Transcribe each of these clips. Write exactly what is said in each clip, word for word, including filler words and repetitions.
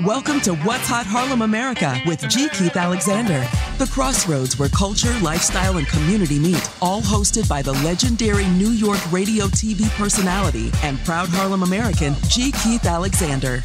Welcome to What's Hot Harlem America with G. Keith Alexander. The crossroads where culture, lifestyle, and community meet, all hosted by the legendary New York radio T V personality and proud Harlem American, G. Keith Alexander.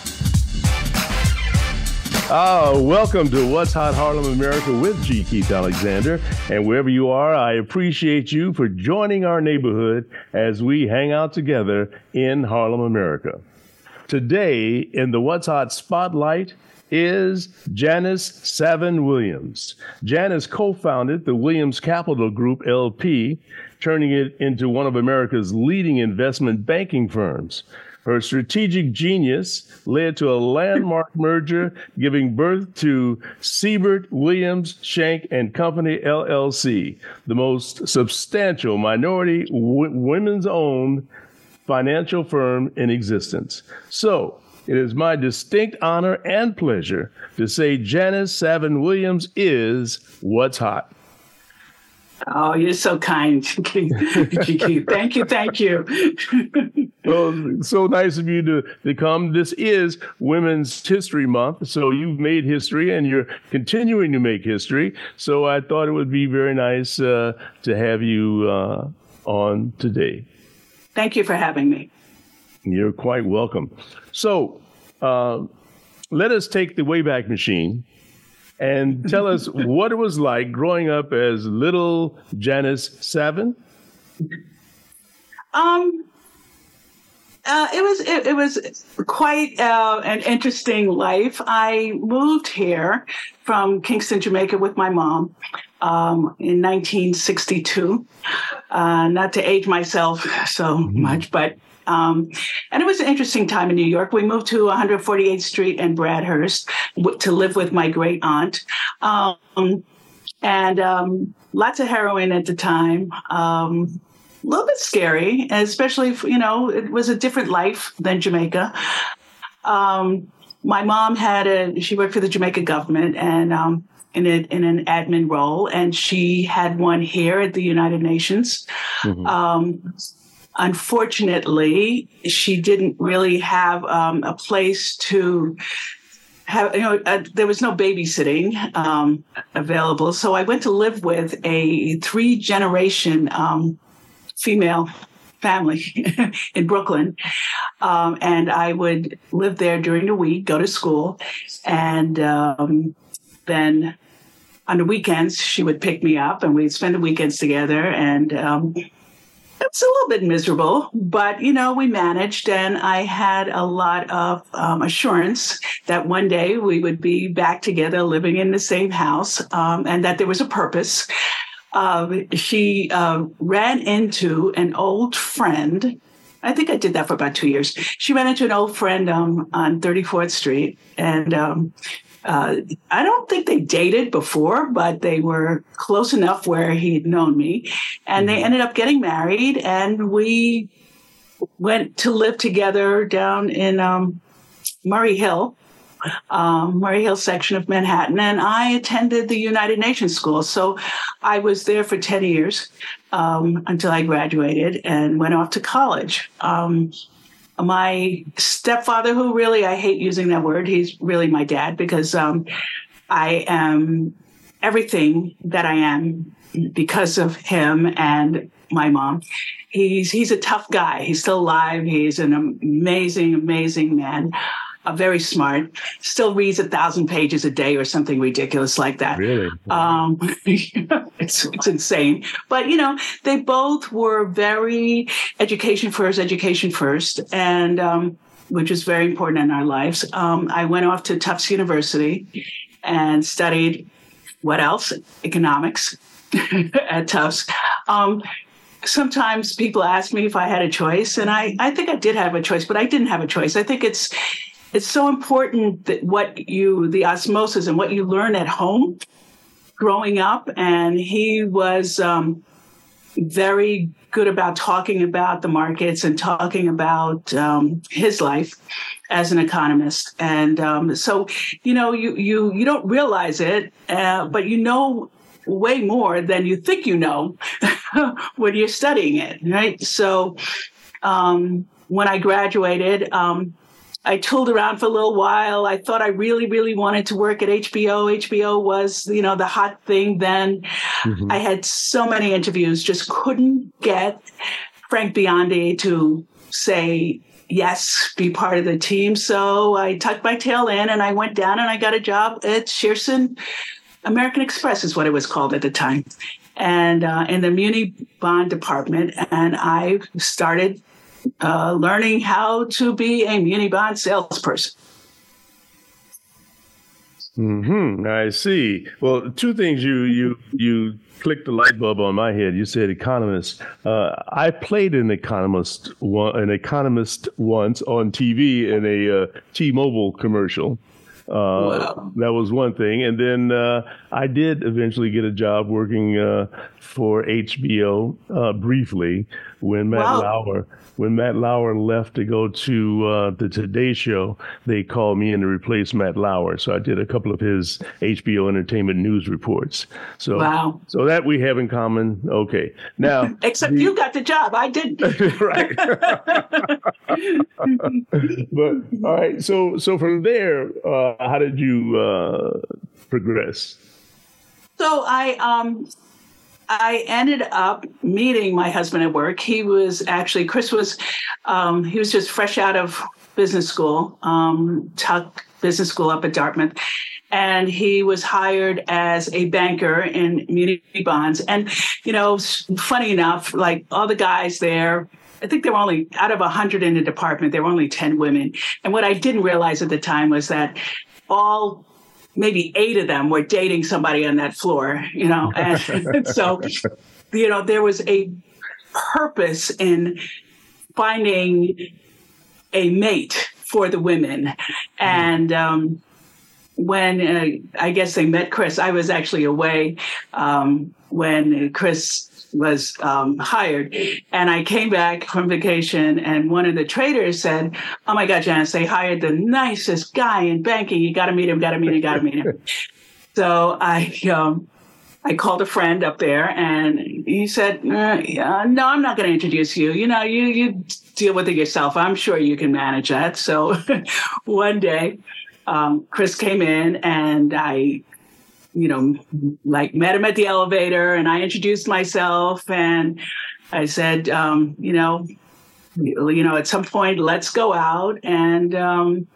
Oh, welcome to What's Hot Harlem America with G. Keith Alexander. And wherever you are, I appreciate you for joining our neighborhood as we hang out together in Harlem America. Today in the What's Hot Spotlight is Janice Savin Williams. Janice co-founded the Williams Capital Group, L P, turning it into one of America's leading investment banking firms. Her strategic genius led to a landmark merger, giving birth to Siebert Williams Shank and Company, L L C, the most substantial minority w- women's-owned financial firm in existence. So it is my distinct honor and pleasure to say Janice Savin Williams is What's Hot. Oh, you're so kind, Keith. Thank you, thank you. Well, so nice of you to, to come. This is Women's History Month, so you've made history and you're continuing to make history. So I thought it would be very nice uh, to have you uh, on today. Thank you for having me. You're quite welcome. So uh, let us take the Wayback Machine and tell us what it was like growing up as little Janice Savin. Um, uh, it was it, it was quite uh, an interesting life. I moved here from Kingston, Jamaica, with my mom um, in nineteen sixty-two. Uh, not to age myself so mm-hmm. much, but Um, and it was an interesting time in New York. We moved to one forty-eighth Street in Bradhurst w- to live with my great aunt. Um, and um, lots of heroin at the time. Um, a little bit scary, especially, if, you know, it was a different life than Jamaica. Um, my mom had a, she worked for the Jamaica government and um, in, a, in an admin role, and she had one here at the United Nations. Mm-hmm. Um, Unfortunately, she didn't really have um, a place to have, you know, uh, there was no babysitting um, available. So I went to live with a three generation um, female family in Brooklyn. Um, and I would live there during the week, go to school. And um, then on the weekends, she would pick me up and we'd spend the weekends together. And um, it was a little bit miserable, but, you know, we managed, and I had a lot of um, assurance that one day we would be back together living in the same house, um, and that there was a purpose. Uh, she uh, ran into an old friend. I think I did that for about two years. She ran into an old friend um, on thirty-fourth Street, and um, Uh, I don't think they dated before, but they were close enough where he had known me. And they ended up getting married, and we went to live together down in um, Murray Hill, um, Murray Hill section of Manhattan. And I attended the United Nations School. So I was there for ten years um, until I graduated and went off to college. Um, My stepfather, who really, I hate using that word, he's really my dad, because um, I am everything that I am because of him and my mom. He's he's a tough guy. He's still alive. He's an amazing, amazing man. Uh, very smart. Still reads a thousand pages a day or something ridiculous like that. Really? Um, it's, it's insane. But, you know, they both were very education first, education first, and um, which is very important in our lives. Um, I went off to Tufts University and studied, what else? Economics at Tufts. Um, sometimes people ask me if I had a choice, and I, I think I did have a choice, but I didn't have a choice. I think it's It's so important that what you, the osmosis and what you learn at home growing up. And he was um, very good about talking about the markets and talking about um, his life as an economist. And um, so, you know, you, you, you don't realize it, uh, but you know way more than you think you know when you're studying it, right? So um, when I graduated, um, I tooled around for a little while. I thought I really, really wanted to work at H B O. H B O was, you know, the hot thing then. Mm-hmm. I had so many interviews, just couldn't get Frank Biondi to say yes, be part of the team. So I tucked my tail in and I went down and I got a job at Shearson American Express is what it was called at the time. And uh, in the Muni Bond department. And I started uh, learning how to be a Muni Bond salesperson. Hmm. I see. Well, two things you you you clicked the light bulb on my head. You said economist. Uh, I played an economist one, an economist once on T V in a uh, T-Mobile commercial. Uh, wow. That was one thing. And then uh, I did eventually get a job working uh, for H B O uh, briefly when Matt wow. Lauer when Matt Lauer left to go to uh, the Today Show. They called me in to replace Matt Lauer. So I did a couple of his H B O Entertainment news reports. So wow. so that we have in common. Okay. Now except the, you got the job. I didn't. Right. But all right. So so from there, uh, how did you uh, progress? So I um I ended up meeting my husband at work. He was actually Chris was um, he was just fresh out of business school, um, Tuck Business School up at Dartmouth, and he was hired as a banker in muni bonds. And you know, funny enough, like all the guys there, I think there were only, out of one hundred in the department, there were only ten women. And what I didn't realize at the time was that all, maybe eight of them were dating somebody on that floor, you know. And so, you know, there was a purpose in finding a mate for the women. And um, when uh, I guess they met Chris, I was actually away um, when Chris was um, hired. And I came back from vacation and one of the traders said, "Oh my God, Janice, they hired the nicest guy in banking. You got to meet him, got to meet him, got to meet him." So I um, I called a friend up there and he said, uh, yeah, "No, I'm not going to introduce you. You know, you, you deal with it yourself. I'm sure you can manage that." So one day, um, Chris came in and I you know, like met him at the elevator and I introduced myself and I said, um, you know, you know, at some point, let's go out. And um,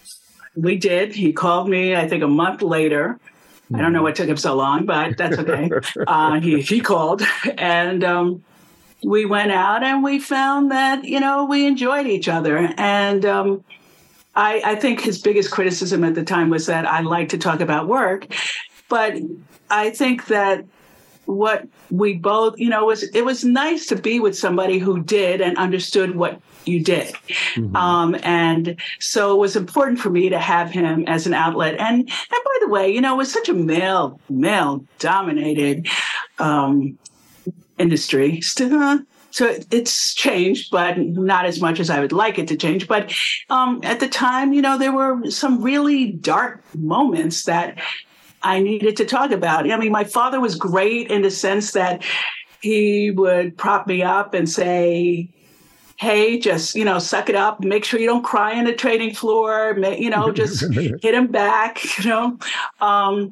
we did. He called me, I think a month later. I don't know what took him so long, but that's okay. uh, he, he called and um, we went out and we found that, you know, we enjoyed each other. And um, I, I think his biggest criticism at the time was that I like to talk about work. But I think that what we both, you know, was it was nice to be with somebody who did and understood what you did. Mm-hmm. Um, and so it was important for me to have him as an outlet. And, and by the way, you know, it was such a male, male dominated um, industry. Still, so it's changed, but not as much as I would like it to change. But um, at the time, you know, there were some really dark moments that I needed to talk about. I mean, my father was great in the sense that he would prop me up and say, "Hey, just, you know, suck it up. Make sure you don't cry on the trading floor. You know, just hit him back, you know." Um,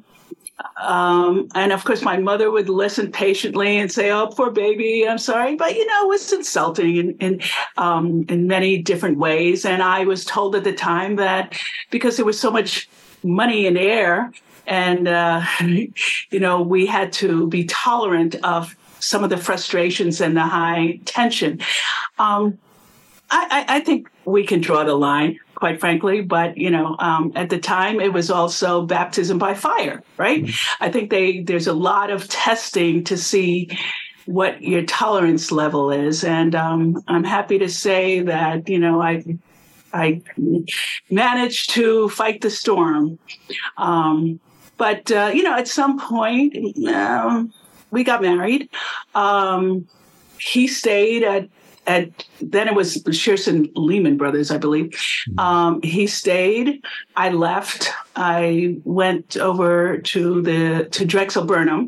um, and of course, my mother would listen patiently and say, "Oh, poor baby, I'm sorry." But, you know, it was insulting in, in, um, in many different ways. And I was told at the time that because there was so much money in the air, and, uh, you know, we had to be tolerant of some of the frustrations and the high tension. Um, I, I think we can draw the line, quite frankly. But, you know, um, at the time, it was also baptism by fire, right? Mm-hmm. I think they there's a lot of testing to see what your tolerance level is. And um, I'm happy to say that, you know, I I managed to fight the storm. Um But, uh, you know, at some point, um, we got married. Um, he stayed at, at, then it was Shearson Lehman Brothers, I believe. Um, he stayed. I left. I went over to the, to Drexel Burnham,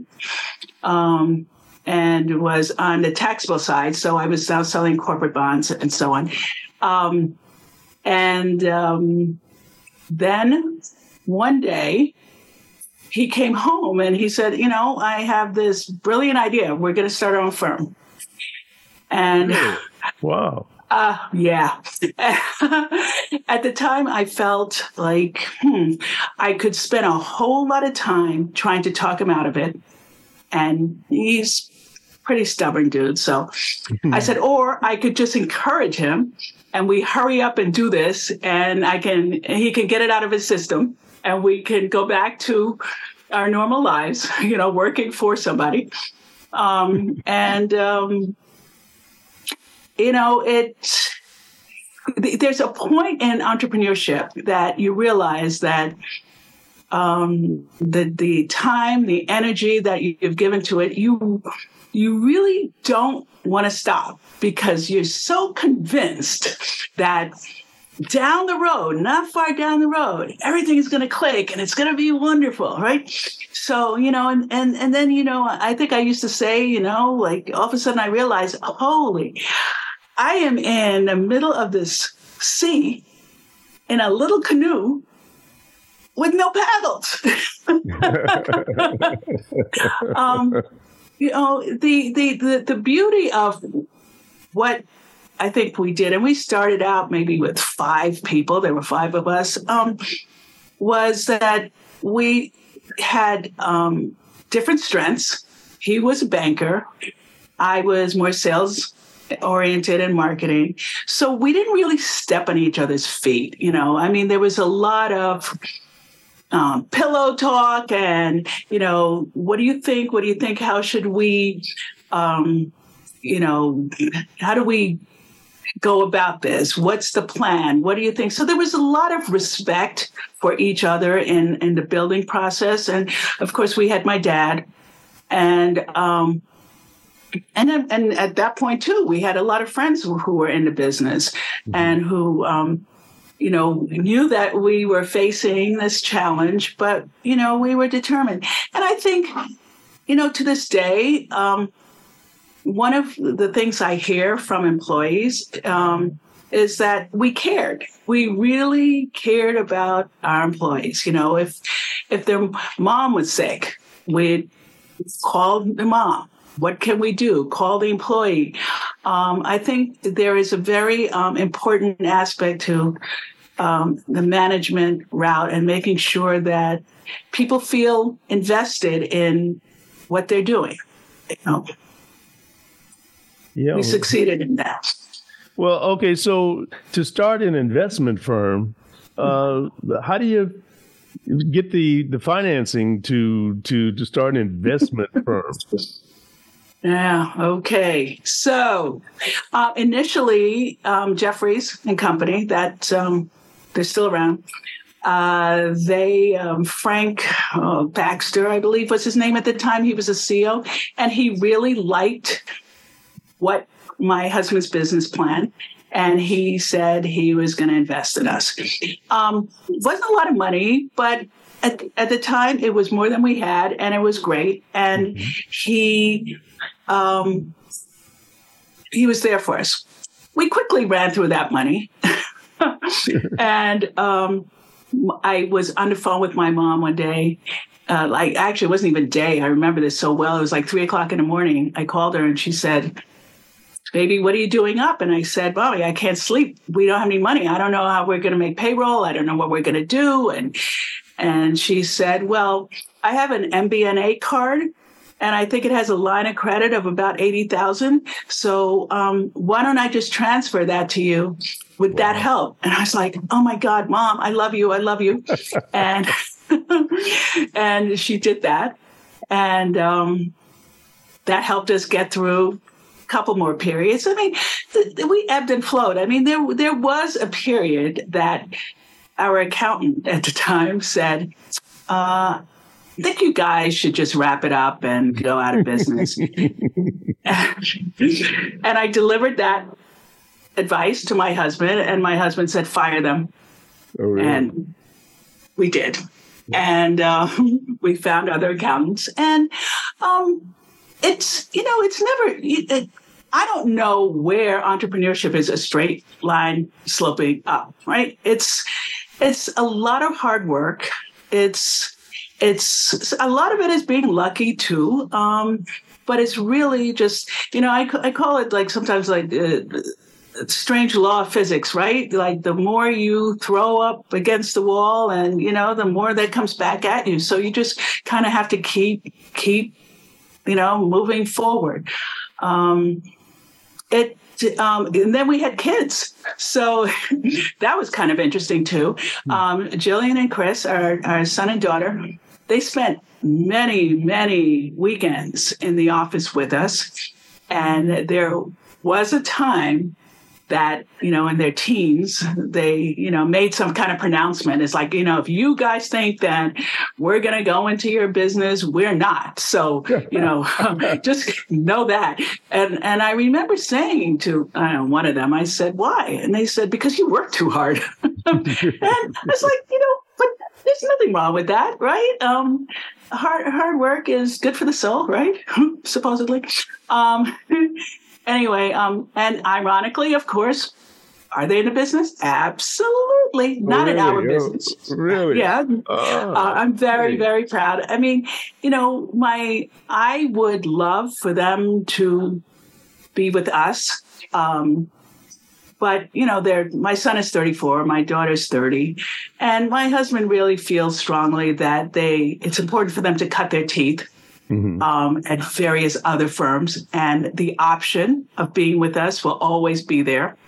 um, and was on the taxable side. So I was now selling corporate bonds and so on. Um, And um, then one day he came home and he said, you know, I have this brilliant idea. We're going to start our own firm. And wow. Uh, yeah. At the time, I felt like hmm, I could spend a whole lot of time trying to talk him out of it. And he's a pretty stubborn dude. So I said, or I could just encourage him and we hurry up and do this and I can, he can get it out of his system and we can go back to our normal lives, you know, working for somebody. Um, and, um, You know, it. There's a point in entrepreneurship that you realize that um, the the time, the energy that you've given to it, you you really don't want to stop because you're so convinced that down the road, not far down the road, everything is going to click and it's going to be wonderful, right? So, you know, and, and, and then, you know, I think I used to say, you know, like all of a sudden I realized, holy, I am in the middle of this sea in a little canoe with no paddles. um, you know, the, the, the, the beauty of what I think we did, and we started out maybe with five people, there were five of us, um, was that we had um, different strengths. He was a banker. I was more sales oriented and marketing. So we didn't really step on each other's feet. You know, I mean, there was a lot of um, pillow talk and, you know, what do you think? What do you think? How should we, um, you know, how do we go about this? What's the plan? What do you think? So there was a lot of respect for each other in, in the building process. And of course, we had my dad. And, um, and, and at that point, too, we had a lot of friends who, who were in the business mm-hmm. and who, um, you know, knew that we were facing this challenge, but, you know, we were determined. And I think, you know, to this day, um, one of the things I hear from employees um, is that we cared. We really cared about our employees. You know, if if their mom was sick, we'd call the mom. What can we do? Call the employee. Um, I think there is a very um, important aspect to um, the management route and making sure that people feel invested in what they're doing. You know? Yeah. We succeeded in that. Well, okay. So to start an investment firm, uh, how do you get the, the financing to, to, to start an investment firm? Yeah. Okay. So uh, initially, um, Jeffries and Company, that um, they're still around. Uh, they, um, Frank uh, Baxter, I believe was his name at the time. He was a C E O, and he really liked what my husband's business plan. And he said he was going to invest in us. Um, it wasn't a lot of money, but at, at the time it was more than we had, and it was great. And mm-hmm. he, um, he was there for us. We quickly ran through that money. and um, I was on the phone with my mom one day. Uh, like, actually, it wasn't even a day. I remember this so well. It was like three o'clock in the morning. I called her and she said, "Baby, what are you doing up?" And I said, "Mommy, I can't sleep. We don't have any money. I don't know how we're going to make payroll. I don't know what we're going to do." And and she said, "Well, I have an M B N A card, and I think it has a line of credit of about eighty thousand. So um, why don't I just transfer that to you? Would wow. that help?" And I was like, "Oh my God, Mom, I love you. I love you." and and she did that. And um, that helped us get through couple more periods. I mean, th- we ebbed and flowed. I mean, there there was a period that our accountant at the time said, uh, "I think you guys should just wrap it up and go out of business." And I delivered that advice to my husband, and my husband said, "Fire them." Oh, really? And we did. And uh, we found other accountants. And um It's, you know, it's never, it, I don't know where entrepreneurship is a straight line sloping up, right? It's it's a lot of hard work. It's it's a lot of it is being lucky too, um, but it's really just, you know, I, I call it like sometimes like uh, strange law of physics, right? Like the more you throw up against the wall, and you know, the more that comes back at you. So you just kind of have to keep keep, you know, moving forward. Um, it. Um, and then we had kids. So that was kind of interesting, too. Um, Jillian and Chris, our, our son and daughter, they spent many, many weekends in the office with us. And there was a time that, you know, in their teens, they, you know, made some kind of pronouncement. It's like, you know, if you guys think that we're going to go into your business, we're not. So, you know, just know that. And and I remember saying to I don't know, one of them, I said, why? And they said, because you work too hard. And I was like, you know, but there's nothing wrong with that, right? Um, hard, hard work is good for the soul, right? Supposedly. Um Anyway, um, and ironically, of course, are they in the business? Absolutely. Not really? In our business. Really? Yeah. Oh, uh, I'm very, great. very proud. I mean, you know, my I would love for them to be with us. Um, but, you know, they're, my son is thirty-four, my daughter's thirty. And my husband really feels strongly that they it's important for them to cut their teeth. Mm-hmm. Um, at various other firms, and the option of being with us will always be there.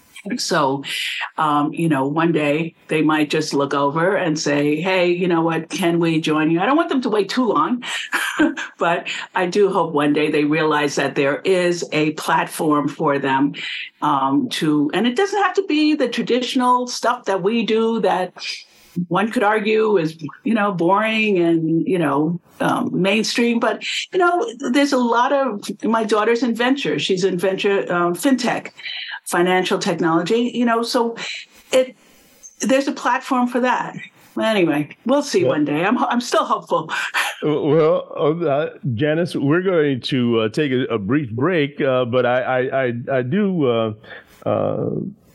So, um, you know, one day they might just look over and say, hey, you know what, can we join you? I don't want them to wait too long, but I do hope one day they realize that there is a platform for them um, to, and it doesn't have to be the traditional stuff that we do that one could argue is, you know, boring and, you know, um, mainstream. But, you know, there's a lot of, my daughter's in venture. She's in venture, um, fintech, financial technology, you know, so it there's a platform for that. Anyway, we'll see well, one day. I'm I'm still hopeful. Well, uh, Janice, we're going to uh, take a, a brief break, uh, but I I I, I do uh, uh,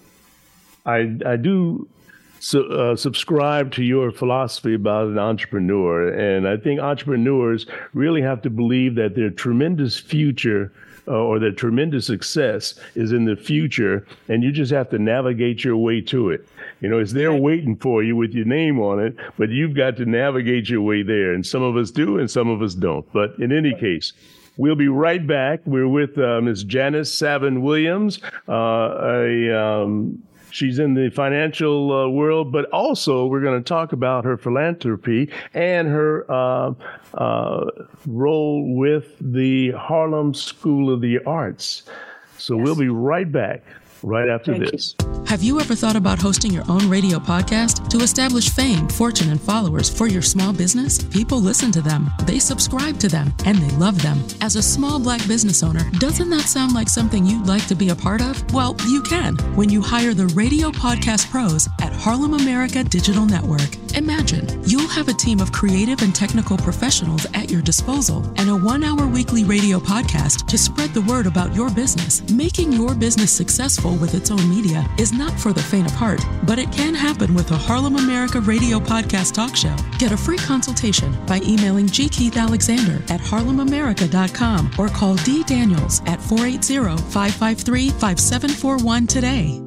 I I do. So, uh, subscribe to your philosophy about an entrepreneur. And I think entrepreneurs really have to believe that their tremendous future uh, or their tremendous success is in the future. And you just have to navigate your way to it. You know, it's there waiting for you with your name on it, but you've got to navigate your way there. And some of us do and some of us don't. But in any case, we'll be right back. We're with uh, Miz Janice Savin Williams, uh, a um, She's in the financial uh, world, but also we're going to talk about her philanthropy and her uh, uh, role with the Harlem School of the Arts. So yes. We'll be right back right after Thank this. You. Have you ever thought about hosting your own radio podcast to establish fame, fortune, and followers for your small business? People listen to them, they subscribe to them, and they love them. As a small Black business owner, doesn't that sound like something you'd like to be a part of? Well, you can when you hire the Radio Podcast Pros at Harlem America Digital Network. Imagine, you'll have a team of creative and technical professionals at your disposal and a one-hour weekly radio podcast to spread the word about your business. Making your business successful with its own media is not for the faint of heart, but it can happen with a Harlem America Radio Podcast talk show. Get a free consultation by emailing G. Keith Alexander at harlem america dot com or call D. Daniels at four eight zero, five five three, five seven four one today.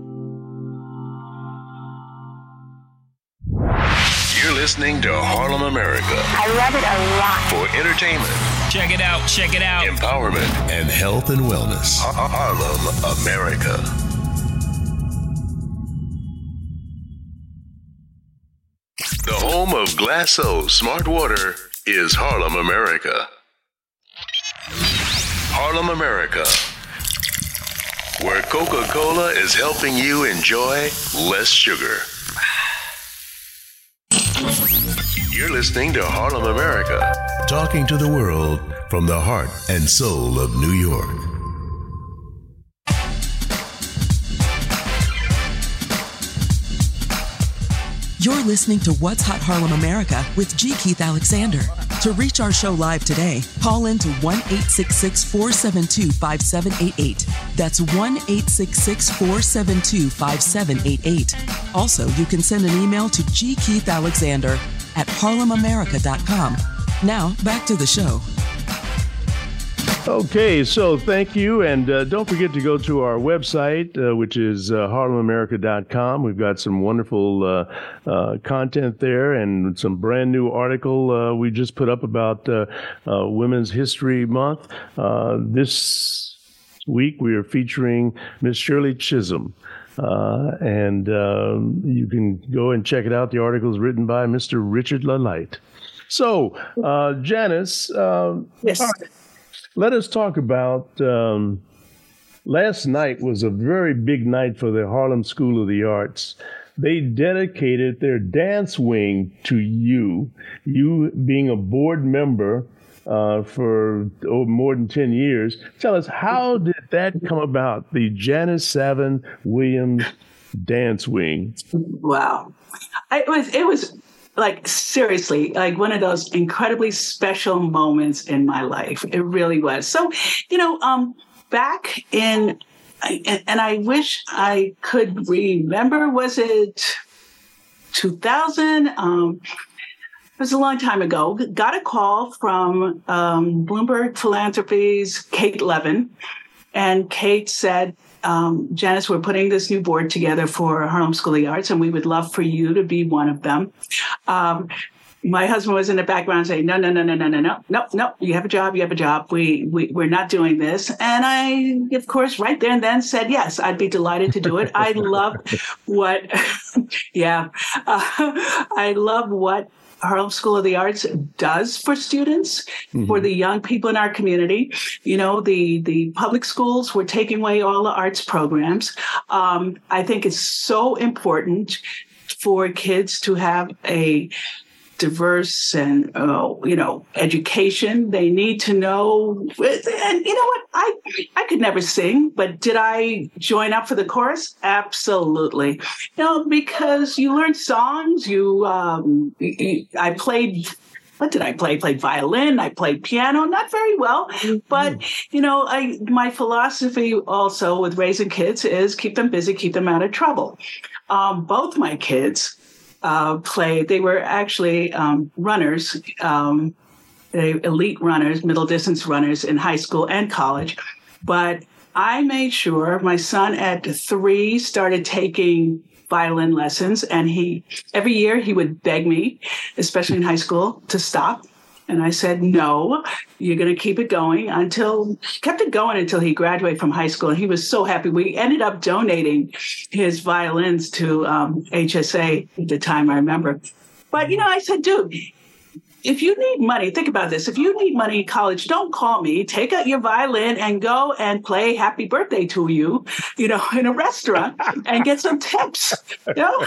You're listening to Harlem America. I love it a lot. For entertainment. Check it out, check it out. Empowerment and health and wellness. Harlem America. The home of Glasso Smart Water is Harlem America. Harlem America, where Coca-Cola is helping you enjoy less sugar. You're listening to Harlem America, talking to the world from the heart and soul of New York. You're listening to What's Hot Harlem America with G. Keith Alexander. To reach our show live today, call in to one eight six six, four seven two, five seven eight eight. That's one eight six six, four seven two, five seven eight eight. Also, you can send an email to g keith alexander at harlem america dot com. Now, back to the show. Okay, so thank you. And uh, don't forget to go to our website, uh, which is uh, harlem america dot com. We've got some wonderful uh, uh, content there and some brand new article uh, we just put up about uh, uh, Women's History Month. Uh, this week we are featuring Miss Shirley Chisholm. Uh, and uh, you can go and check it out. The article is written by Mister Richard LaLight. So, uh, Janice, uh, yes. all right, let us talk about um, last night was a very big night for the Harlem School of the Arts. They dedicated their dance wing to you, you being a board member uh, for oh, more than ten years. Tell us, how did that come about, the Janice Savin Williams Dance Wing? Wow. It was, it was like, seriously, like one of those incredibly special moments in my life. It really was. So, you know, um, back in, and, and I wish I could remember, was it two thousand? Um, it was a long time ago. Got a call from um, Bloomberg Philanthropies, Kate Levin. And Kate said, um, Janice, we're putting this new board together for Harlem School of the Arts, and we would love for you to be one of them. Um, my husband was in the background saying, no, no, no, no, no, no, no, no, no, you have a job, you have a job. We, we, we're not doing this. And I, of course, right there and then said, yes, I'd be delighted to do it. I love what, yeah, uh, I love what Harlem School of the Arts does for students, mm-hmm. for the young people in our community. You know, the, the public schools were taking away all the arts programs. Um, I think it's so important for kids to have a diverse and, uh, you know, education. They need to know. And you know what? I I could never sing, but did I join up for the chorus? Absolutely. You know, because you learn songs. You, um, you I played. What did I play? Played violin. I played piano, not very well, but you know, I my philosophy also with raising kids is keep them busy, keep them out of trouble. Um, both my kids uh, played. They were actually um, runners, um, they, elite runners, middle distance runners in high school and college. But I made sure my son at three started taking violin lessons, and he every year he would beg me, especially in high school, to stop. And I said, no, you're going to keep it going until, he kept it going until he graduated from high school. And he was so happy. We ended up donating his violins to um, H S A at the time, I remember. But, you know, I said, dude, if you need money, think about this. If you need money in college, don't call me. Take out your violin and go and play Happy Birthday to You, you know, in a restaurant and get some tips. You know,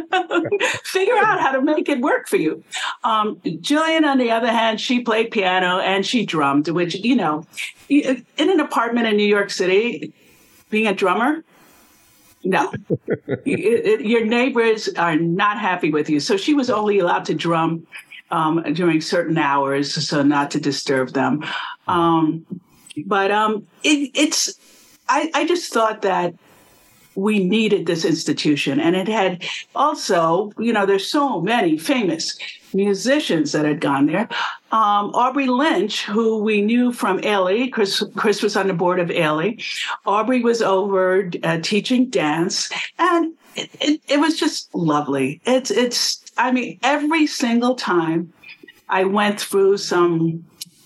figure out how to make it work for you. Um, Jillian, on the other hand, she played piano and she drummed, which, you know, in an apartment in New York City, being a drummer, no, it, it, your neighbors are not happy with you. So she was only allowed to drum Um, during certain hours, so not to disturb them. Um, but um, it, it's, I, I just thought that we needed this institution. And it had also, you know, there's so many famous musicians that had gone there. Um, Aubrey Lynch, who we knew from Ailey, Chris, Chris was on the board of Ailey. Aubrey was over uh, teaching dance, and it, it, it was just lovely. It's, it's, I mean, every single time I went through some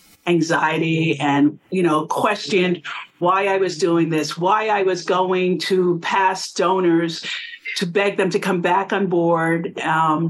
anxiety and, you know, questioned why I was doing this, why I was going to past donors to beg them to come back on board. Um,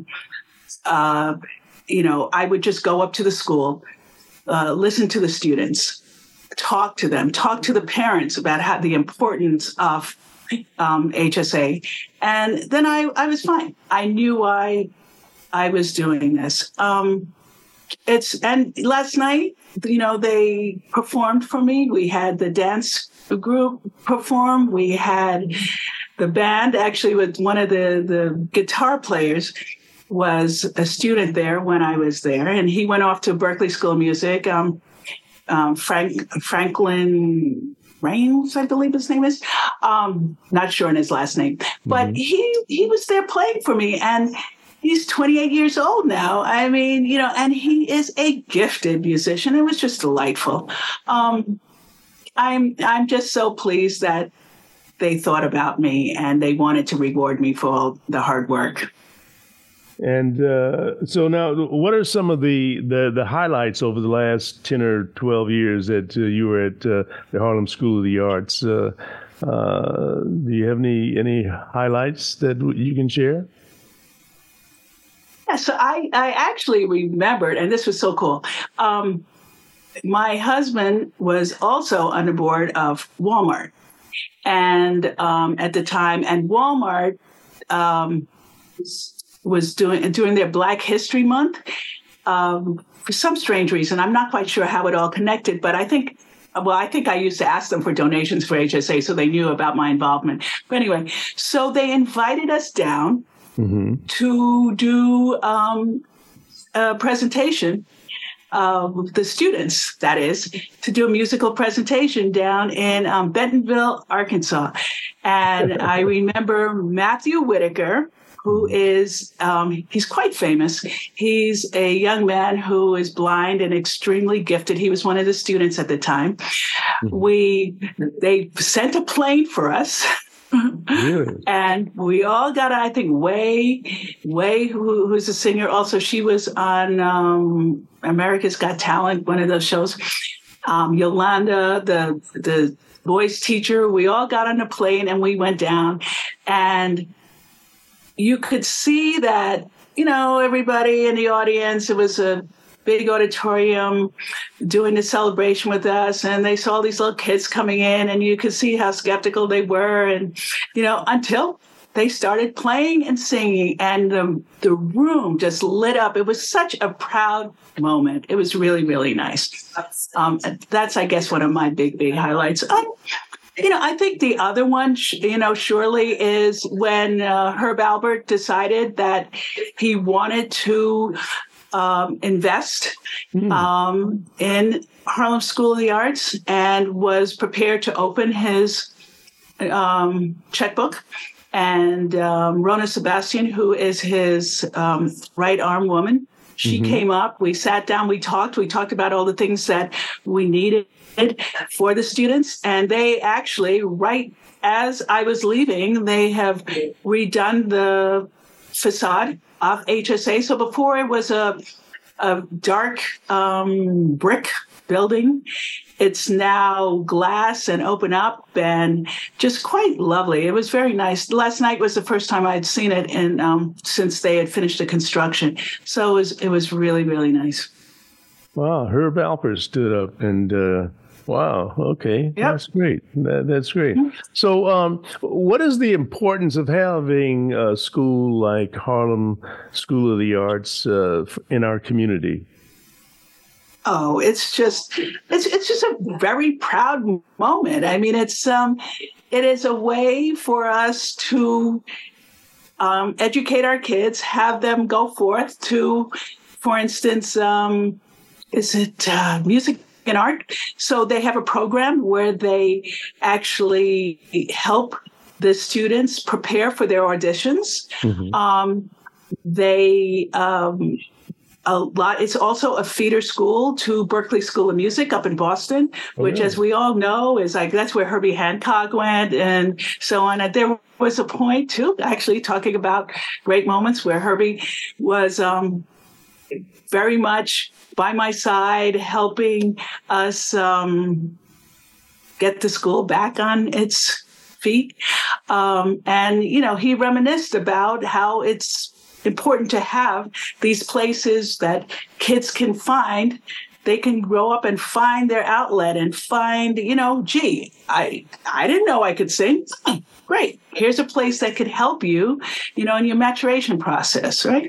uh, you know, I would just go up to the school, uh, listen to the students, talk to them, talk to the parents about how the importance of um, H S A. And then I, I was fine. I knew I, I was doing this. Um, it's, and last night, you know, they performed for me. We had the dance group perform. We had the band, actually, with one of the, the guitar players was a student there when I was there, and he went off to Berklee School of Music. Um, um, Frank Franklin Rains, I believe his name is. Um, not sure on his last name, but mm-hmm. he he was there playing for me, and he's twenty-eight years old now. I mean, you know, and he is a gifted musician. It was just delightful. Um, I'm I'm just so pleased that they thought about me and they wanted to reward me for all the hard work. And uh, so now, what are some of the, the, the highlights over the last ten or twelve years that uh, you were at uh, the Harlem School of the Arts? Uh, uh, do you have any any highlights that you can share? Yeah, so I, I actually remembered, and this was so cool. Um, my husband was also on the board of Walmart, and um, at the time, and Walmart um, was doing during their Black History Month um, for some strange reason. I'm not quite sure how it all connected, but I think, well, I think I used to ask them for donations for H S A, so they knew about my involvement. But anyway, so they invited us down mm-hmm. to do um, a presentation. Uh, the students, that is, to do a musical presentation down in um, Bentonville, Arkansas. And I remember Matthew Whitaker, who is, um, he's quite famous. He's a young man who is blind and extremely gifted. He was one of the students at the time. We, they sent a plane for us. Really? And we all got, I think, Way, Way, who, who's a singer. Also, she was on um, America's Got Talent, one of those shows. Um, Yolanda, the the voice teacher. We all got on a plane and we went down. And you could see that, you know, everybody in the audience, it was a big auditorium doing the celebration with us, and they saw these little kids coming in, and you could see how skeptical they were, and you know, until they started playing and singing, and the the room just lit up. It was such a proud moment. It was really, really nice. Um, that's, I guess, one of my big, big highlights. Um, You know, I think the other one, you know, surely is when uh, Herb Alpert decided that he wanted to um, invest mm. um, in Harlem School of the Arts and was prepared to open his um, checkbook. And um, Rona Sebastian, who is his um, right arm woman, she mm-hmm. came up. We sat down. We talked. We talked about all the things that we needed for the students. And they actually, right as I was leaving, they have redone the facade of H S A. So before it was a, a dark um, brick building. It's now glass and open up and just quite lovely. It was very nice. Last night was the first time I'd seen it in, um, since they had finished the construction. So it was, it was really, really nice. Wow. Herb Alpert stood up and, uh, wow. Okay. Yep. That's great. That, that's great. Mm-hmm. So um, what is the importance of having a school like Harlem School of the Arts uh, in our community? Oh, it's just it's it's just a very proud moment. I mean, it's um, it is a way for us to um, educate our kids, have them go forth to, for instance, um, is it uh, music and art? So they have a program where they actually help the students prepare for their auditions. Mm-hmm. Um, they um, A lot. It's also a feeder school to Berklee School of Music up in Boston, oh, which, really? As we all know, is like that's where Herbie Hancock went and so on. And there was a point, too, actually talking about great moments where Herbie was um, very much by my side, helping us um, get the school back on its feet. Um, and, you know, he reminisced about how it's important to have these places that kids can find. They can grow up and find their outlet and find, you know, gee, I I didn't know I could sing. Oh, great. Here's a place that could help you, you know, in your maturation process, right?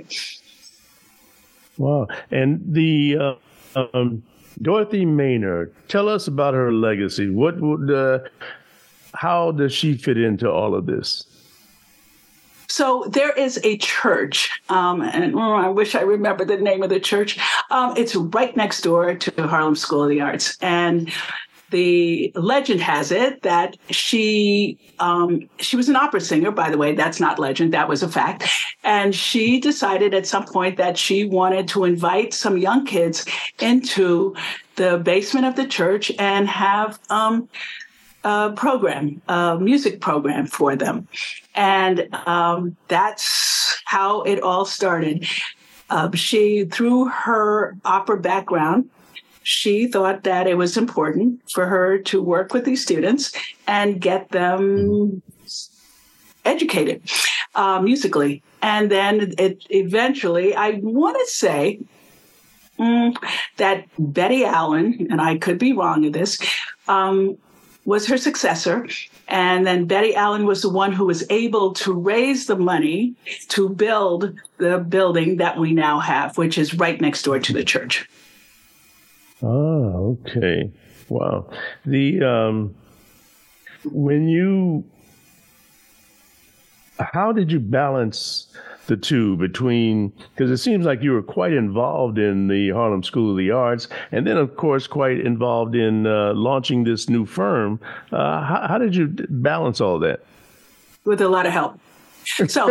Wow. And the uh, um, Dorothy Maynard, tell us about her legacy. What would, uh, how does she fit into all of this? So there is a church, um, and oh, I wish I remember the name of the church. Um, it's right next door to Harlem School of the Arts. And the legend has it that she um, she was an opera singer, by the way. That's not legend. That was a fact. And she decided at some point that she wanted to invite some young kids into the basement of the church and have um, a program, a music program for them. And um, that's how it all started. Uh, she, through her opera background, she thought that it was important for her to work with these students and get them educated uh, musically. And then it eventually, I want to say mm, that Betty Allen, and I could be wrong in this, um, was her successor. And then Betty Allen was the one who was able to raise the money to build the building that we now have, which is right next door to the church. Oh, okay. Wow. The, um, when you, how did you balance the two between, because it seems like you were quite involved in the Harlem School of the Arts, and then, of course, quite involved in uh, launching this new firm. Uh, how, how did you balance all that? With a lot of help. So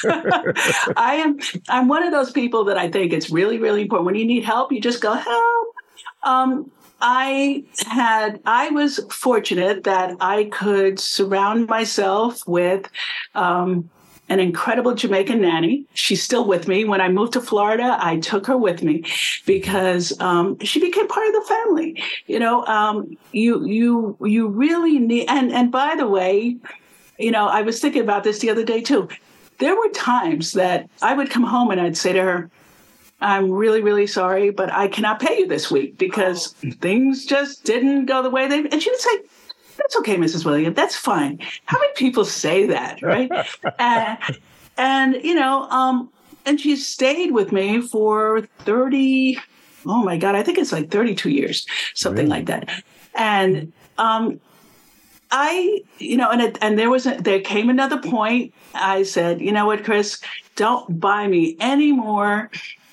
I am, I'm one of those people that I think it's really, really important. When you need help, you just go, help. Um, I had, I was fortunate that I could surround myself with, um, an incredible Jamaican nanny. She's still with me. When I moved to Florida, I took her with me because um, she became part of the family. You know, um, you you you really need. And and by the way, you know, I was thinking about this the other day too. There were times that I would come home and I'd say to her, "I'm really really sorry, but I cannot pay you this week because things just didn't go the way they." And she would say, "That's okay, Missus Williams. That's fine." How many people say that, right? and, and, you know, um, and she stayed with me for thirty, oh my God, I think it's like thirty-two years, something really? Like that. And um, I, you know, and it, and there was, a, there came another point. I said, you know what, Chris, don't buy me any more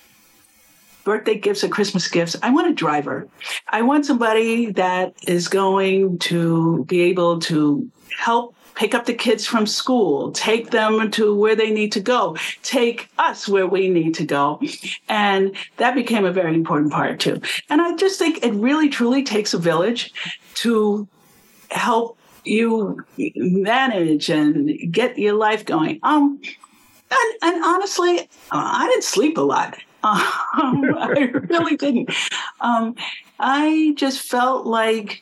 birthday gifts or Christmas gifts. I want a driver. I want somebody that is going to be able to help pick up the kids from school, take them to where they need to go, take us where we need to go. And that became a very important part too. And I just think it really, truly takes a village to help you manage and get your life going. Um, and, and honestly, I didn't sleep a lot. Um, I really didn't. Um, I just felt like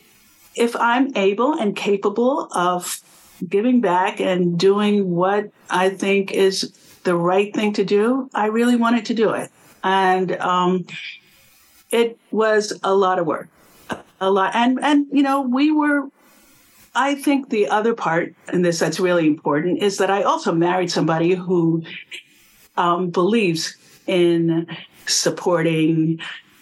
if I'm able and capable of giving back and doing what I think is the right thing to do, I really wanted to do it. And um, it was a lot of work, a lot. And, and, you know, we were, I think the other part in this that's really important is that I also married somebody who um, believes in supporting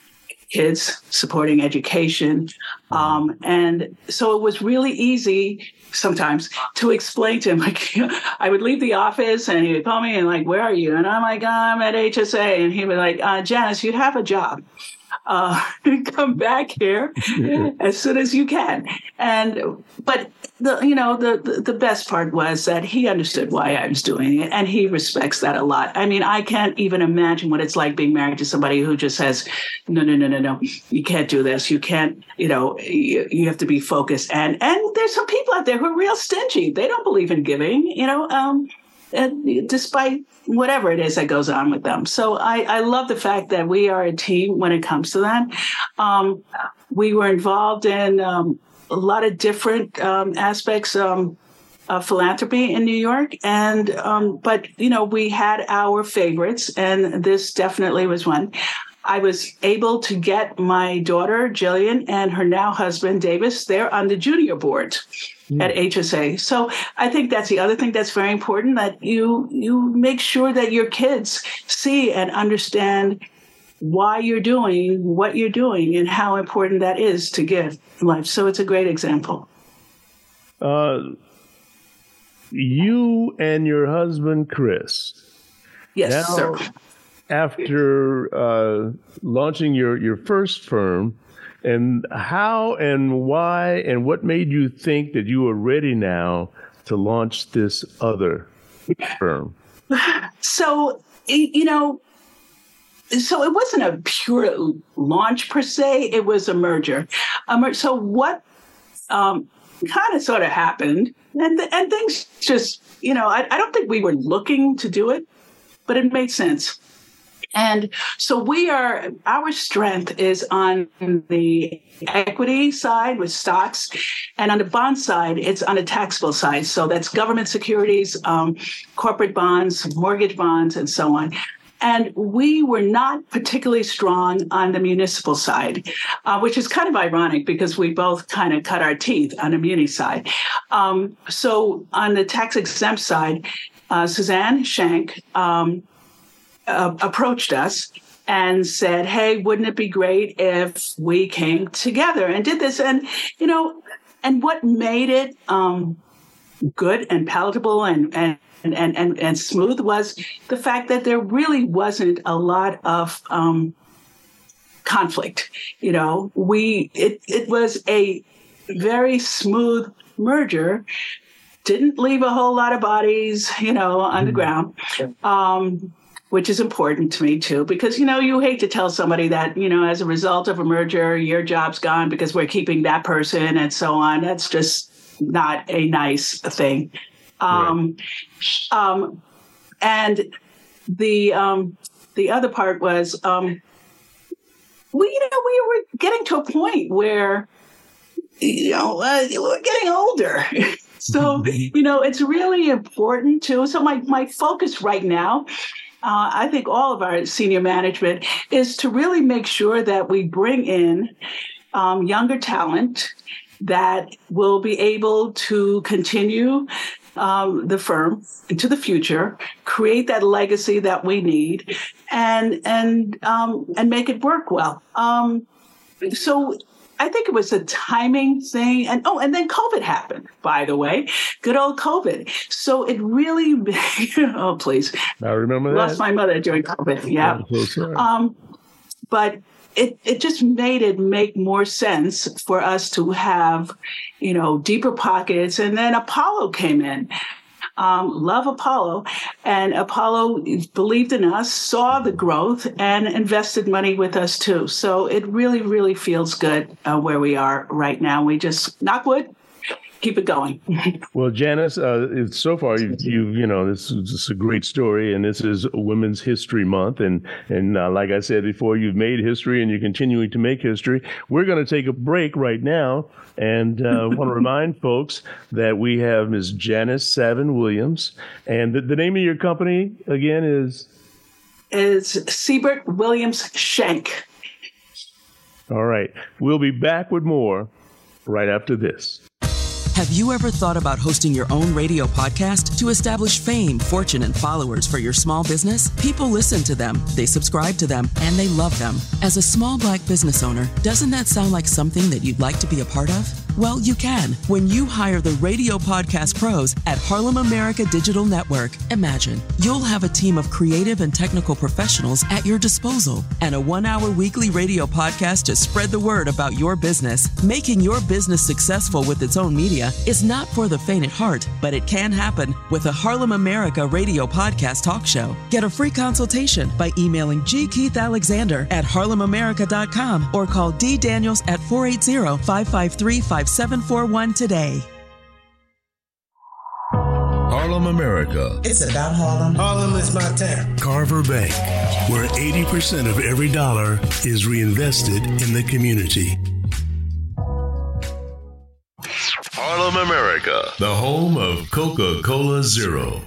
kids, supporting education. Um, and so it was really easy sometimes to explain to him, like, I would leave the office and he would call me and like, where are you? And I'm like, oh, I'm at H S A. And he would like, uh, Janice, you have a job. Uh, come back here as soon as you can. And, but the, you know, the, the, the best part was that he understood why I was doing it and he respects that a lot. I mean, I can't even imagine what it's like being married to somebody who just says, no, no, no, no, no, you can't do this. You can't, you know, you, you have to be focused. And, and there's some people out there who are real stingy. They don't believe in giving, you know, um, and despite whatever it is that goes on with them. So I, I love the fact that we are a team when it comes to that. Um, we were involved in um, a lot of different um, aspects um, of philanthropy in New York. And um, but, you know, we had our favorites, and this definitely was one. I was able to get my daughter, Jillian, and her now husband, Davis, they're on the junior board mm. at H S A. So I think that's the other thing that's very important, that you you make sure that your kids see and understand why you're doing what you're doing and how important that is to give in life. So it's a great example. Uh, you and your husband, Chris. Yes, now, sir. After uh, launching your, your first firm, and how and why and what made you think that you were ready now to launch this other firm? So, you know, so it wasn't a pure launch per se. It was a merger. Um, so what um, kind of sort of happened, and and things just, you know, I, I don't think we were looking to do it, but it made sense. And so we are, our strength is on the equity side with stocks, and on the bond side, it's on the taxable side. So that's government securities, um, corporate bonds, mortgage bonds, and so on. And we were not particularly strong on the municipal side, uh, which is kind of ironic because we both kind of cut our teeth on the muni side. Um, so on the tax exempt side, uh, Suzanne Shank, um, Uh, approached us and said, hey, wouldn't it be great if we came together and did this? And, you know, and what made it um, good and palatable and, and, and, and, and smooth was the fact that there really wasn't a lot of um, conflict. You know, we, it, it was a very smooth merger, didn't leave a whole lot of bodies, you know, on the ground. Um, which is important to me, too, because, you know, you hate to tell somebody that, you know, as a result of a merger, your job's gone because we're keeping that person and so on. That's just not a nice thing. Um, right. um, and the um, the other part was, um, we, you know, we were getting to a point where, you know, uh, we're getting older. So, you know, it's really important, too. So my, my focus right now, Uh, I think all of our senior management is to really make sure that we bring in um, younger talent that will be able to continue um, the firm into the future, create that legacy that we need, and and um, and make it work well. Um, so. I think it was a timing thing. And oh, and then COVID happened, by the way. Good old COVID. So it really, oh, please. I remember that. Lost my mother during COVID. Yeah. I'm so sorry. Um, but it, it just made it make more sense for us to have, you know, deeper pockets. And then Apollo came in. Um, love Apollo, and Apollo believed in us, saw the growth, and invested money with us too. So it really, really feels good uh, where we are right now. We just, knock wood, keep it going. Well, Janice, uh, it's, so far you you you know this is, this is a great story, and this is Women's History Month, and and uh, like I said before, you've made history, and you're continuing to make history. We're going to take a break right now, and uh, want to remind folks that we have Miz Janice Savin Williams, and the, the name of your company again is is Siebert Williams Shank. All right, we'll be back with more right after this. Have you ever thought about hosting your own radio podcast to establish fame, fortune, and followers for your small business? People listen to them, they subscribe to them, and they love them. As a small Black business owner, doesn't that sound like something that you'd like to be a part of? Well, you can when you hire the radio podcast pros at Harlem America Digital Network. Imagine, you'll have a team of creative and technical professionals at your disposal and a one-hour weekly radio podcast to spread the word about your business. Making your business successful with its own media is not for the faint at heart, but it can happen with a Harlem America radio podcast talk show. Get a free consultation by emailing G. Keith Alexander at harlem america dot com or call D. Daniels at four eight zero, five five three, five seven four one today. Harlem America. It's about Harlem. Harlem is my town. Carver Bank, where eighty percent of every dollar is reinvested in the community. Harlem America, the home of Coca-Cola Zero.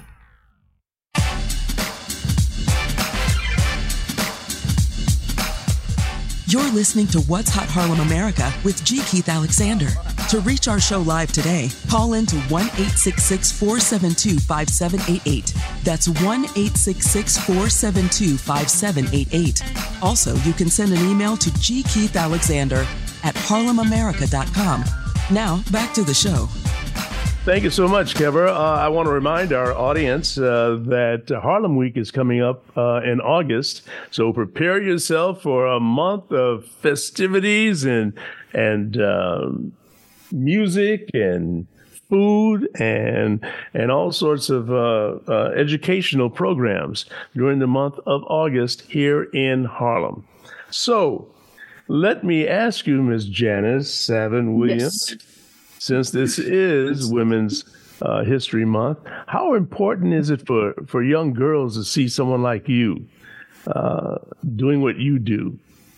You're listening to What's Hot Harlem America with G. Keith Alexander. To reach our show live today, call in to one eight six six, four seven two, five seven eight eight. That's one eight six six, four seven two, five seven eight eight. Also, you can send an email to G. Keith Alexander at harlem america dot com. Now, back to the show. Thank you so much, Kevin. Uh, I want to remind our audience uh, that Harlem Week is coming up uh, in August. So prepare yourself for a month of festivities and and uh, music and food and and all sorts of uh, uh, educational programs during the month of August here in Harlem. So let me ask you, Miz Janice Savin Williams, yes. Since this is Women's uh, History Month, how important is it for, for young girls to see someone like you uh, doing what you do?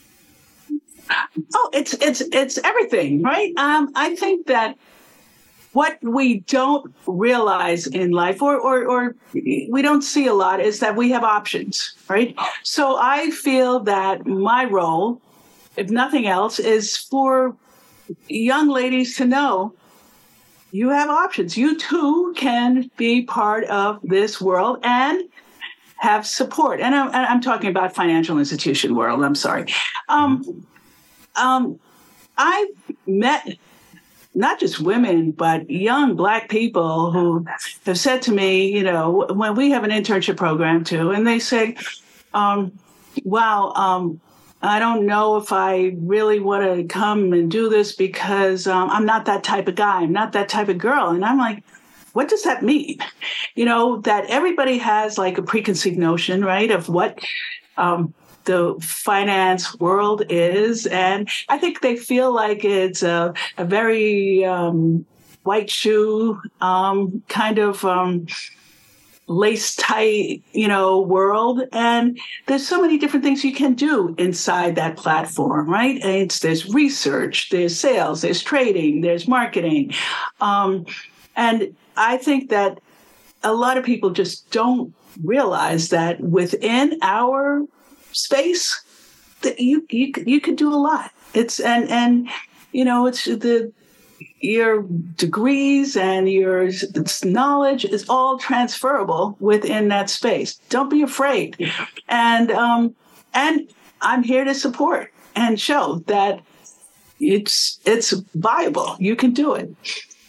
Oh, it's it's it's everything, right? Um, I think that what we don't realize in life, or, or or we don't see a lot, is that we have options, right? So I feel that my role, if nothing else, is for young ladies to know you have options. You too can be part of this world and have support. And I'm, I'm talking about financial institution world. I'm sorry. Um, um, I've met not just women, but young Black people who have said to me, you know, when we have an internship program too, and they say, um, wow, um, I don't know if I really want to come and do this because um, I'm not that type of guy. I'm not that type of girl. And I'm like, what does that mean? You know, that everybody has like a preconceived notion, right, of what um, the finance world is. And I think they feel like it's a, a very um, white shoe um, kind of um lace tight, you know, world. And there's so many different things you can do inside that platform, right? And it's, there's research, there's sales, there's trading, there's marketing. Um, and I think that a lot of people just don't realize that within our space, that you, you, you can do a lot. It's, and, and, you know, it's the, your degrees and your knowledge is all transferable within that space. Don't be afraid. And um, and I'm here to support and show that it's it's viable. You can do it.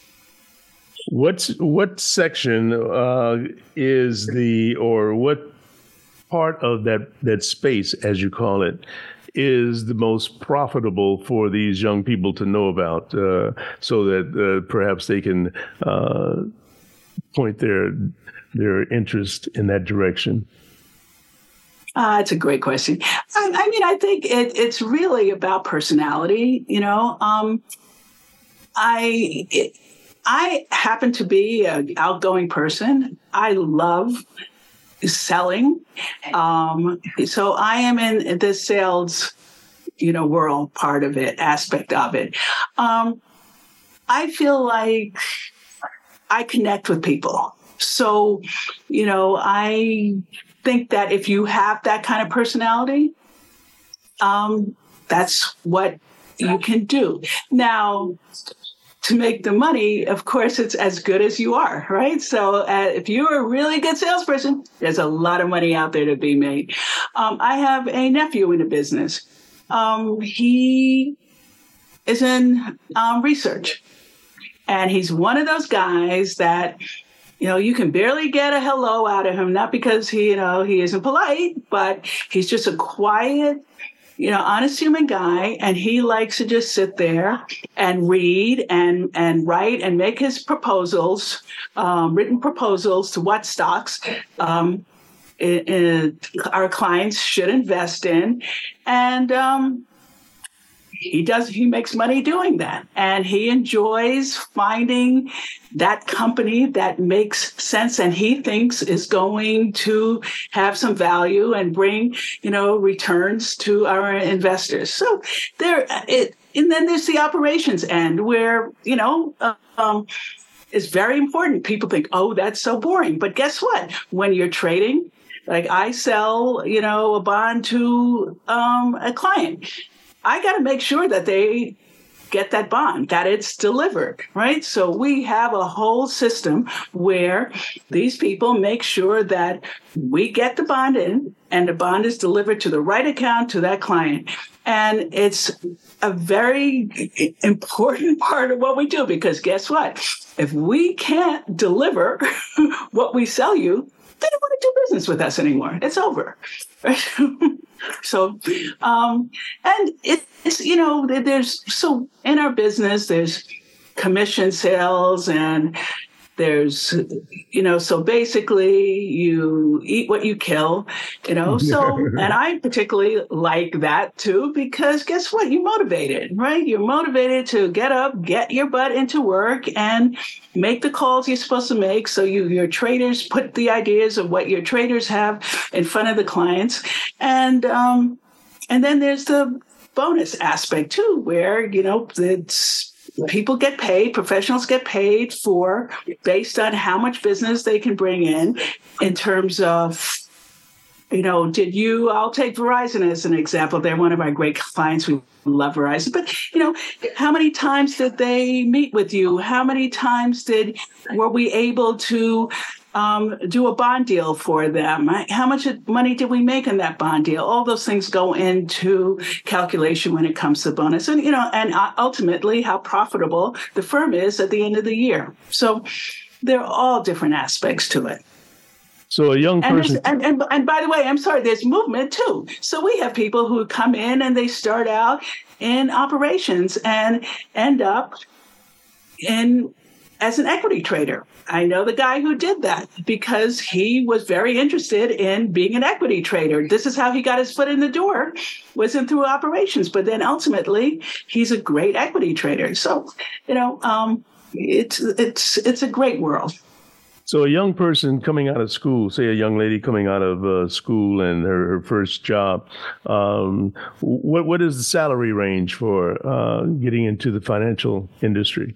What's what section uh, is the or what part of that that space, as you call it, is the most profitable for these young people to know about, uh, so that uh, perhaps they can uh, point their their interest in that direction? Uh, it's a great question. I, I mean, I think it, it's really about personality. You know, um, I it, I happen to be an outgoing person. I love selling. Um, so I am in the sales, you know, world part of it, aspect of it. Um, I feel like I connect with people. So, you know, I think that if you have that kind of personality, um, that's what you can do. Now, to make the money, of course, it's as good as you are, right? So uh, if you're a really good salesperson, there's a lot of money out there to be made. Um, I have a nephew in the business. Um, he is in um, research. And he's one of those guys that, you know, you can barely get a hello out of him, not because he, you know, he isn't polite, but he's just a quiet, you know, honest human guy, and he likes to just sit there and read and and write and make his proposals, um, written proposals to what stocks um, it, it, our clients should invest in, and um, he does. He makes money doing that, and he enjoys finding that company that makes sense and he thinks is going to have some value and bring, you know, returns to our investors. So there, it, and then there's the operations end where, you know, um, it's very important. People think, oh, that's so boring. But guess what? When you're trading, like I sell, you know, a bond to um, a client, I got to make sure that they get that bond, that it's delivered, right? So we have a whole system where these people make sure that we get the bond in and the bond is delivered to the right account to that client. And it's a very important part of what we do, because guess what? If we can't deliver what we sell you, they don't want to do business with us anymore. It's over. So, um, and it's, you know, there's, so in our business, there's commission sales and there's, you know, so basically you eat what you kill, you know, so, and I particularly like that too, because guess what? You're motivated, right? You're motivated to get up, get your butt into work and make the calls you're supposed to make. So you, your traders put the ideas of what your traders have in front of the clients. And, um, and then there's the bonus aspect too, where, you know, it's, people get paid, professionals get paid for based on how much business they can bring in, in terms of, you know, did you, I'll take Verizon as an example. They're one of our great clients. We love Verizon. But, you know, how many times did they meet with you? How many times did, were we able to Um, do a bond deal for them? How much money did we make in that bond deal? All those things go into calculation when it comes to bonus, and you know, and ultimately how profitable the firm is at the end of the year. So they're all different aspects to it. So a young person, and, and, and and by the way, I'm sorry, there's movement too. So we have people who come in and they start out in operations and end up in as an equity trader. I know the guy who did that because he was very interested in being an equity trader. This is how he got his foot in the door, wasn't through operations, but then ultimately he's a great equity trader. So, you know, um, it's it's it's a great world. So a young person coming out of school, say a young lady coming out of uh, school and her, her first job, um, what what is the salary range for uh, getting into the financial industry?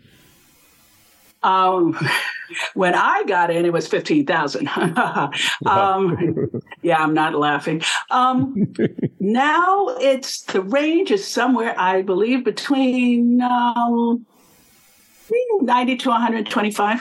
Um, when I got in, it was fifteen thousand. um, yeah, I'm not laughing. Um, now it's, the range is somewhere, I believe, between um, ninety to one hundred twenty-five.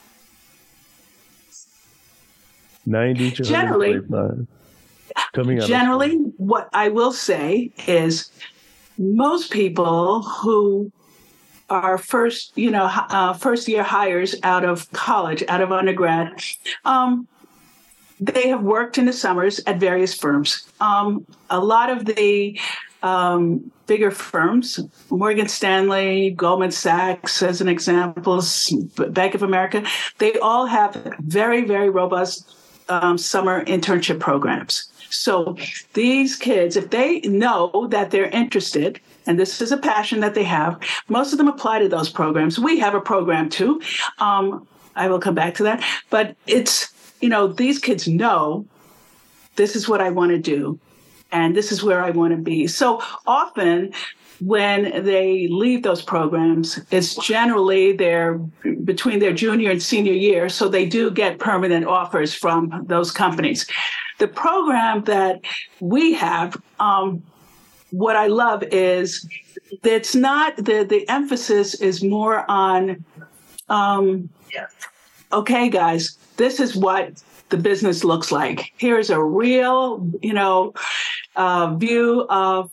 ninety to generally, one hundred twenty-five. Coming out generally, what I will say is most people who our first, you know, uh, first year hires out of college, out of undergrad, um, they have worked in the summers at various firms. Um, a lot of the um, bigger firms, Morgan Stanley, Goldman Sachs, as an example, Bank of America, they all have very, very robust um, summer internship programs. So these kids, if they know that they're interested, and this is a passion that they have, most of them apply to those programs. We have a program too. Um, I will come back to that. But it's, you know, these kids know this is what I want to do, and this is where I want to be. So often when they leave those programs, it's generally they're between their junior and senior year, so they do get permanent offers from those companies. The program that we have, um, what I love is that it's not, the, the emphasis is more on, um, okay, guys, this is what the business looks like. Here's a real, you know, uh, view of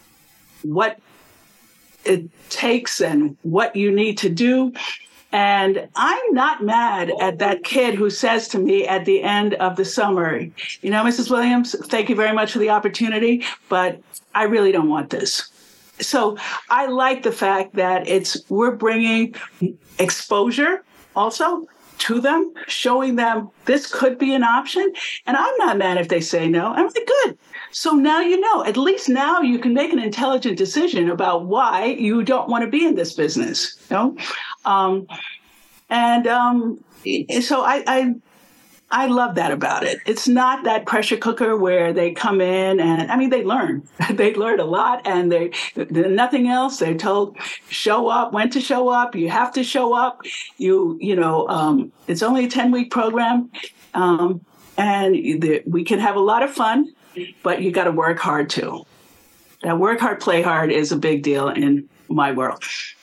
what it takes and what you need to do. And I'm not mad at that kid who says to me at the end of the summer, you know, Missus Williams, thank you very much for the opportunity, but I really don't want this. So I like the fact that it's, we're bringing exposure also to them, showing them this could be an option. And I'm not mad if they say no. I'm like, good. So now you know, at least now you can make an intelligent decision about why you don't want to be in this business. You know? Um, and um, so I, I I love that about it. It's not that pressure cooker where they come in and, I mean, they learn. They learn a lot, and they nothing else. They're told, show up, when to show up. You have to show up. You, you know, um, it's only a ten-week program, um, and the, we can have a lot of fun, but you got to work hard, too. That work hard, play hard is a big deal in my world.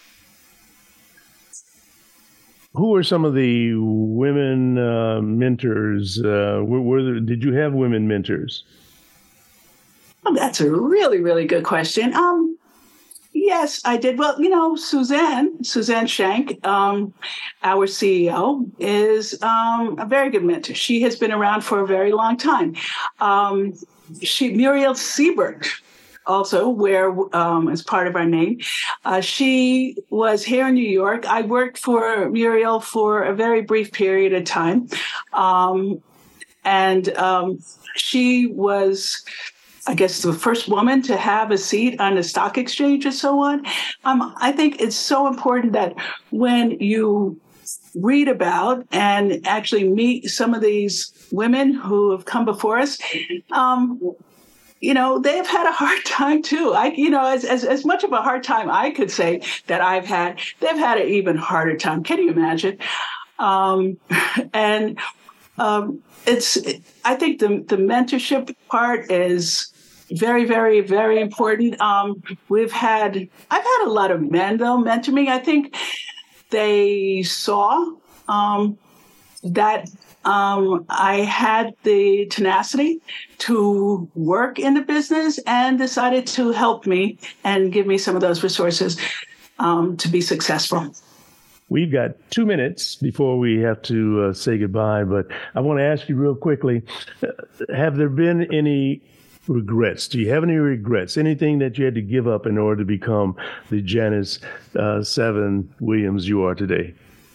Who are some of the women uh, mentors? Uh, were, were there, did you have women mentors? Well, that's a really, really good question. Um, yes, I did. Well, you know, Suzanne, Suzanne Shank, um, our C E O, is um, a very good mentor. She has been around for a very long time. Um, she, Muriel Siebert, also, where um, as part of our name, uh, she was here in New York. I worked for Muriel for a very brief period of time, um, and um, she was, I guess, the first woman to have a seat on the stock exchange and so on. Um, I think it's so important that when you read about and actually meet some of these women who have come before us, um, you know, they've had a hard time too. I, you know, as, as as much of a hard time I could say that I've had, they've had an even harder time. Can you imagine? Um, and um, it's, I think the the mentorship part is very, very, very important. Um, we've had, I've had a lot of men though mentor me. I think they saw um, that um, I had the tenacity to work in the business and decided to help me and give me some of those resources um, to be successful. We've got two minutes before we have to uh, say goodbye, but I want to ask you real quickly, uh, have there been any regrets? Do you have any regrets? Anything that you had to give up in order to become the Janice uh, Seven Williams you are today?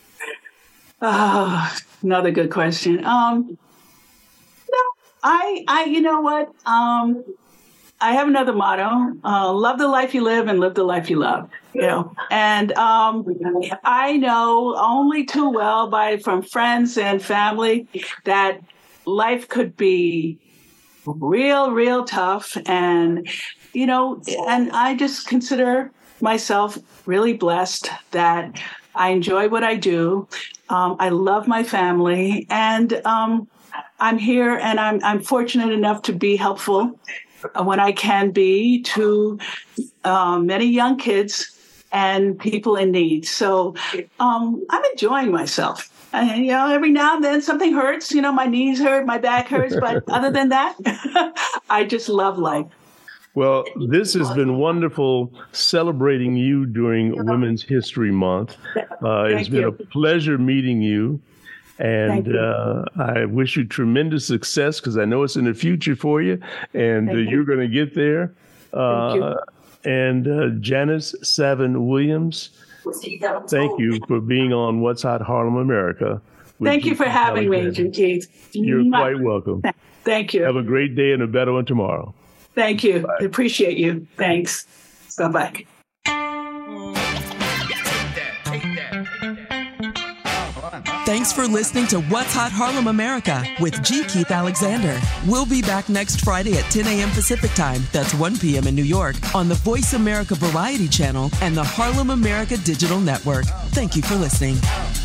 Oh, another good question. Um, no, I, I, you know what? Um, I have another motto: uh, love the life you live and live the life you love. You know, and um, I know only too well by from friends and family that life could be real, real tough, and you know, and I just consider myself really blessed that I enjoy what I do. Um, I love my family, and um, I'm here, and I'm I'm fortunate enough to be helpful when I can be to uh, many young kids and people in need. So um, I'm enjoying myself. And, you know, every now and then something hurts. You know, my knees hurt, my back hurts, but other than that, I just love life. Well, this has been wonderful celebrating you during Women's History Month. Uh, it's been a pleasure meeting you. And you. uh, I wish you tremendous success because I know it's in the future for you. And uh, you're going to get there. Uh, you. And uh, Janice Seven Williams, thank you for being on What's Hot Harlem America. Thank you for having me, Keith. You're quite welcome. Thank you. Have a great day and a better one tomorrow. Thank you. Bye. I appreciate you. Thanks. Bye-bye. Thanks for listening to What's Hot Harlem America with G. Keith Alexander. We'll be back next Friday at ten a.m. Pacific Time, that's one p.m. in New York, on the Voice America Variety Channel and the Harlem America Digital Network. Thank you for listening.